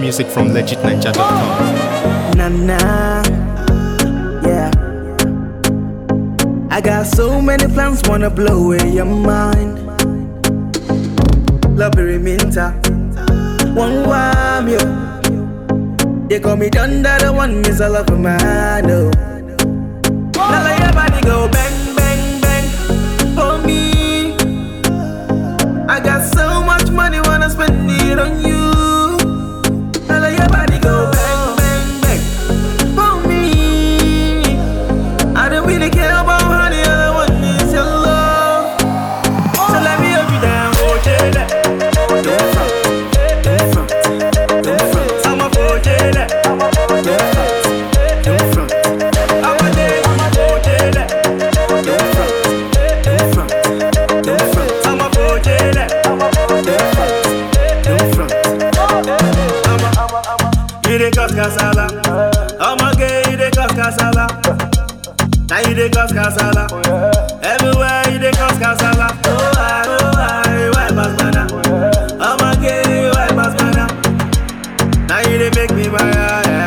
music from legitninja.com. Nah, yeah. I got so many plans, wanna blow away your mind. Love minta, one wham yo. They call me Thunder, the one is a love man. Oh. Now let your body go bang, bang, bang for me. I got so much money, wanna spend it on you. Now let your body go bang, bang, bang for me. I don't really care about honey, all I want is your love. So let me hold you down, hold you down. Don't front, don't front, don't front. I'm a hold you down. Don't front, don't front. I'm a day, hold you down. Don't front, don't front, don't front. I'm a hold you down. Don't front, don't front. You dey cause casala. I'm a gay, you dey cause casala. Now you dey cause casala. Everywhere you dey cause casala. Oh I, why Basmana? I'm a gay, why Basmana? Now you dey make me mad.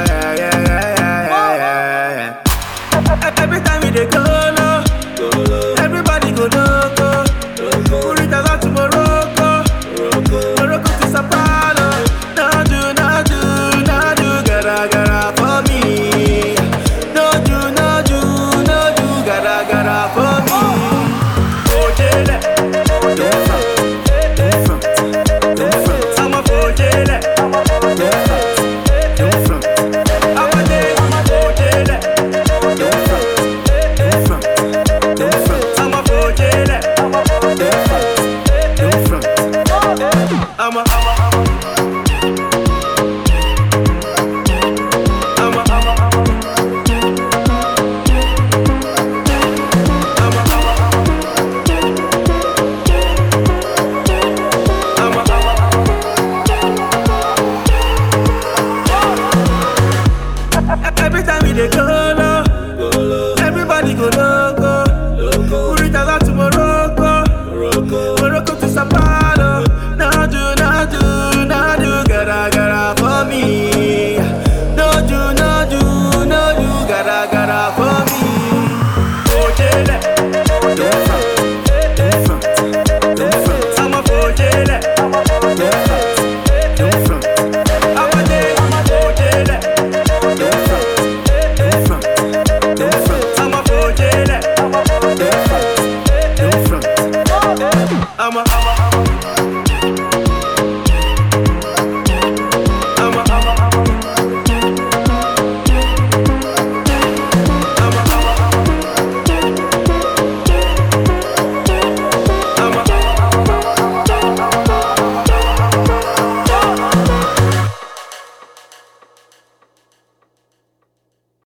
Every time you dey go low, everybody go loco. Purita to Morocco, Morocco to Sao Paulo. No do, gara for me. No do, gara for